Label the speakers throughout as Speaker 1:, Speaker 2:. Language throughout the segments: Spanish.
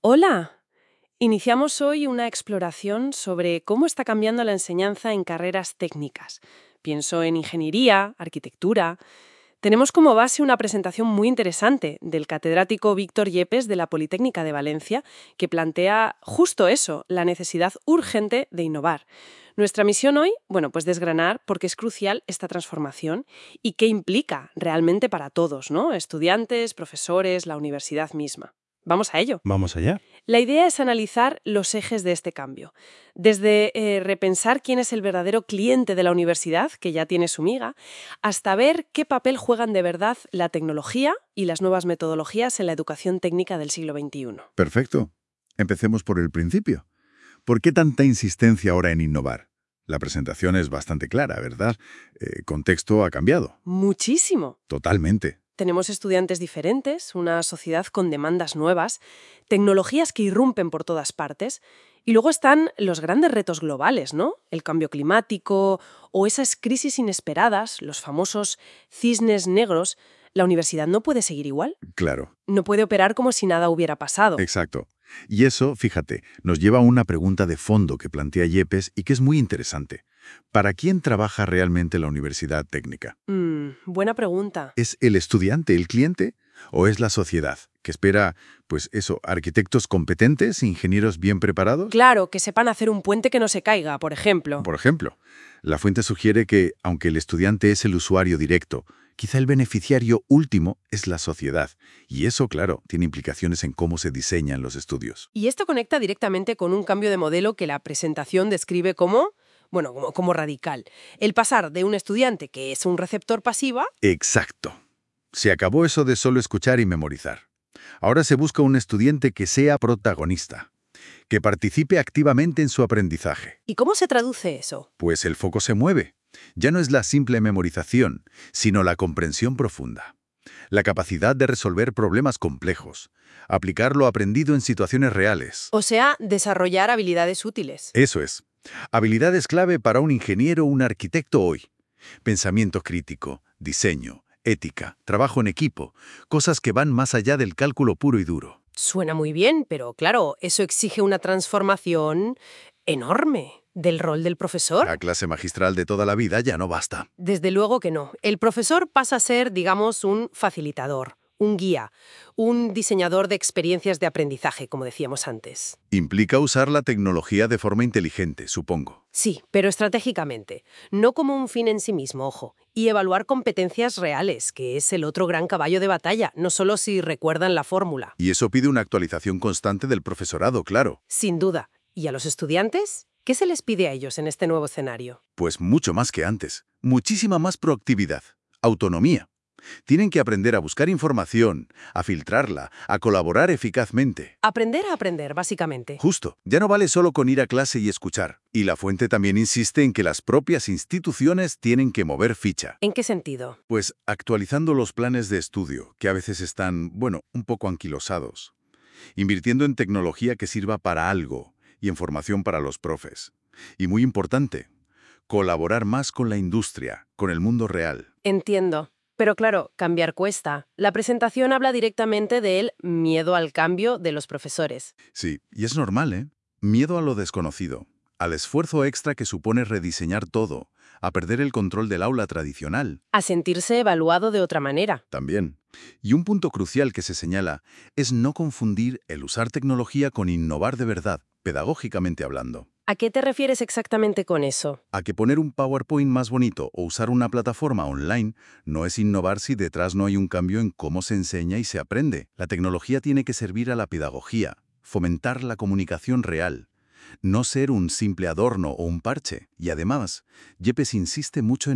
Speaker 1: Hola, iniciamos hoy una exploración sobre cómo está cambiando la enseñanza en carreras técnicas. Pienso en ingeniería, arquitectura. Tenemos como base una presentación muy interesante del catedrático Víctor Yepes de la Politécnica de Valencia, que plantea justo eso, la necesidad urgente de innovar. Nuestra misión hoy, bueno, pues desgranar por qué es crucial esta transformación y qué implica realmente para todos, ¿no? Estudiantes, profesores, la universidad misma. Vamos a ello.
Speaker 2: Vamos allá.
Speaker 1: La idea es analizar los ejes de este cambio, desde repensar quién es el verdadero cliente de la universidad, que ya tiene su miga, hasta ver qué papel juegan de verdad la tecnología y las nuevas metodologías en la educación técnica del siglo XXI.
Speaker 2: Perfecto. Empecemos por el principio. ¿Por qué tanta insistencia ahora en innovar? La presentación es bastante clara, ¿verdad? Contexto ha cambiado.
Speaker 1: Muchísimo.
Speaker 2: Totalmente.
Speaker 1: Tenemos estudiantes diferentes, una sociedad con demandas nuevas, tecnologías que irrumpen por todas partes, y luego están los grandes retos globales, ¿no? El cambio climático o esas crisis inesperadas, los famosos cisnes negros. La universidad no puede seguir igual,
Speaker 2: Claro.
Speaker 1: no puede operar como si nada hubiera pasado.
Speaker 2: Exacto. Y eso, fíjate, nos lleva a una pregunta de fondo que plantea Yepes y que es muy interesante. ¿Para quién trabaja realmente la universidad técnica?
Speaker 1: Buena pregunta.
Speaker 2: ¿Es el estudiante el cliente o es la sociedad, que espera, pues eso, arquitectos competentes, ingenieros bien preparados?
Speaker 1: Claro, que sepan hacer un puente que no se caiga, por ejemplo.
Speaker 2: Por ejemplo, la fuente sugiere que, aunque el estudiante es el usuario directo, quizá el beneficiario último es la sociedad. Y eso, claro, tiene implicaciones en cómo se diseñan los estudios.
Speaker 1: Y esto conecta directamente con un cambio de modelo que la presentación describe como, bueno, como radical. El pasar de un estudiante que es un receptor pasiva.
Speaker 2: Exacto. Se acabó eso de solo escuchar y memorizar. Ahora se busca un estudiante que sea protagonista, que participe activamente en su aprendizaje.
Speaker 1: ¿Y cómo se traduce eso?
Speaker 2: Pues el foco se mueve. Ya no es la simple memorización, sino la comprensión profunda. La capacidad de resolver problemas complejos, aplicar lo aprendido en situaciones reales.
Speaker 1: O sea, desarrollar habilidades útiles.
Speaker 2: Eso es. Habilidades clave para un ingeniero o un arquitecto hoy. Pensamiento crítico, diseño, ética, trabajo en equipo, cosas que van más allá del cálculo puro y duro.
Speaker 1: Suena muy bien, pero claro, eso exige una transformación enorme del rol del
Speaker 2: La
Speaker 1: profesor.
Speaker 2: clase magistral de toda la vida ya no basta.
Speaker 1: Desde luego que no. El profesor pasa a ser, digamos, un facilitador, un guía, un diseñador de experiencias de aprendizaje, como decíamos antes.
Speaker 2: Implica usar la tecnología de forma inteligente, supongo.
Speaker 1: Sí, pero estratégicamente, no como un fin en sí mismo, ojo, y evaluar competencias reales, que es el otro gran caballo de batalla, no solo si recuerdan la fórmula.
Speaker 2: Y eso pide una actualización constante del profesorado, claro.
Speaker 1: Sin duda. ¿Y a los estudiantes? ¿Qué se les pide a ellos en este nuevo escenario?
Speaker 2: Pues mucho más que antes. Muchísima más proactividad. Autonomía. Tienen que aprender a buscar información, a filtrarla, a colaborar eficazmente.
Speaker 1: Aprender a aprender, básicamente.
Speaker 2: Justo, ya no vale solo con ir a clase y escuchar. Y la fuente también insiste en que las propias instituciones tienen que mover ficha.
Speaker 1: ¿En qué sentido?
Speaker 2: Pues actualizando los planes de estudio, que a veces están, bueno, un poco anquilosados. Invirtiendo en tecnología que sirva para algo y en formación para los profes. Y muy importante, colaborar más con la industria, con el mundo real.
Speaker 1: Entiendo. Pero claro, cambiar cuesta. La presentación habla directamente del miedo al cambio de los profesores.
Speaker 2: Sí, y es normal, ¿eh? Miedo a lo desconocido, al esfuerzo extra que supone rediseñar todo, a perder el control del aula tradicional,
Speaker 1: A sentirse evaluado de otra manera.
Speaker 2: también. Y un punto crucial que se señala es no confundir el usar tecnología con innovar de verdad, pedagógicamente hablando.
Speaker 1: ¿A qué te refieres exactamente con eso?
Speaker 2: A que poner un PowerPoint más bonito o usar una plataforma online no es innovar si detrás no hay un cambio en cómo se enseña y se aprende. La tecnología tiene que servir a la pedagogía, fomentar la comunicación real, no ser un simple adorno o un parche. Y además, Yepes insiste mucho en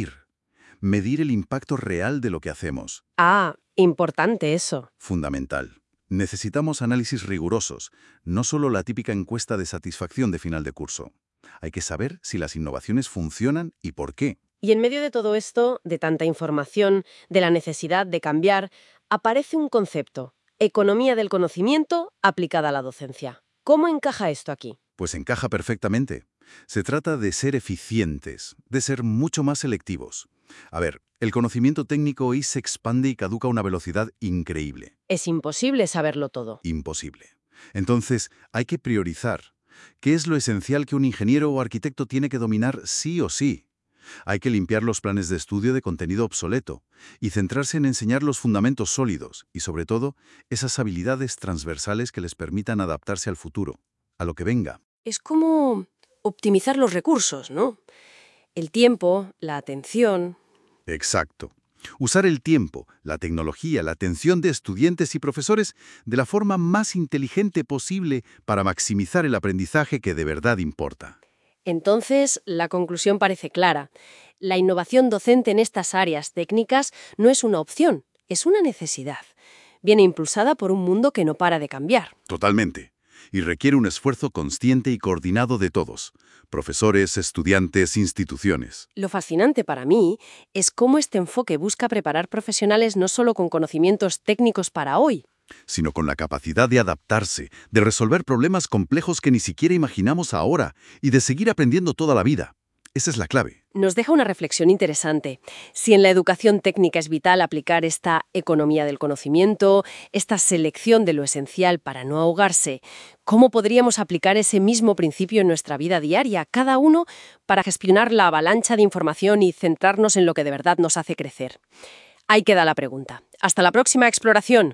Speaker 2: medir el impacto real de lo que hacemos.
Speaker 1: Ah, importante eso.
Speaker 2: Fundamental. Necesitamos análisis rigurosos, no solo la típica encuesta de satisfacción de final de curso. Hay que saber si las innovaciones funcionan y por qué.
Speaker 1: Y en medio de todo esto, de tanta información, de la necesidad de cambiar, aparece un concepto: economía del conocimiento aplicada a la docencia. ¿Cómo encaja esto aquí?
Speaker 2: Pues encaja perfectamente. Se trata de ser eficientes, de ser mucho más selectivos. A ver, el conocimiento técnico hoy se expande y caduca a una velocidad increíble.
Speaker 1: Es imposible saberlo todo.
Speaker 2: Imposible. Entonces, hay que priorizar. ¿Qué es lo esencial que un ingeniero o arquitecto tiene que dominar sí o sí? Hay que limpiar los planes de estudio de contenido obsoleto y centrarse en enseñar los fundamentos sólidos y, sobre todo, esas habilidades transversales que les permitan adaptarse al futuro, a lo que venga.
Speaker 1: Es como optimizar los recursos, ¿no? El tiempo, la atención.
Speaker 2: Exacto. Usar el tiempo, la tecnología, la atención de estudiantes y profesores de la forma más inteligente posible para maximizar el aprendizaje que de verdad importa.
Speaker 1: Entonces, la conclusión parece clara. La innovación docente en estas áreas técnicas no es una opción, es una necesidad. Viene impulsada por un mundo que no para de cambiar.
Speaker 2: Totalmente. Y requiere un esfuerzo consciente y coordinado de todos, profesores, estudiantes, instituciones.
Speaker 1: Lo fascinante para mí es cómo este enfoque busca preparar profesionales no solo con conocimientos técnicos para hoy,
Speaker 2: Sino con la capacidad de adaptarse, de resolver problemas complejos que ni siquiera imaginamos ahora y de seguir aprendiendo toda la vida. Esa es la clave.
Speaker 1: nos deja una reflexión interesante. Si en la educación técnica es vital aplicar esta economía del conocimiento, esta selección de lo esencial para no ahogarse, ¿cómo podríamos aplicar ese mismo principio en nuestra vida diaria, cada uno para gestionar la avalancha de información y centrarnos en lo que de verdad nos hace crecer? Ahí queda la pregunta. Hasta la próxima exploración.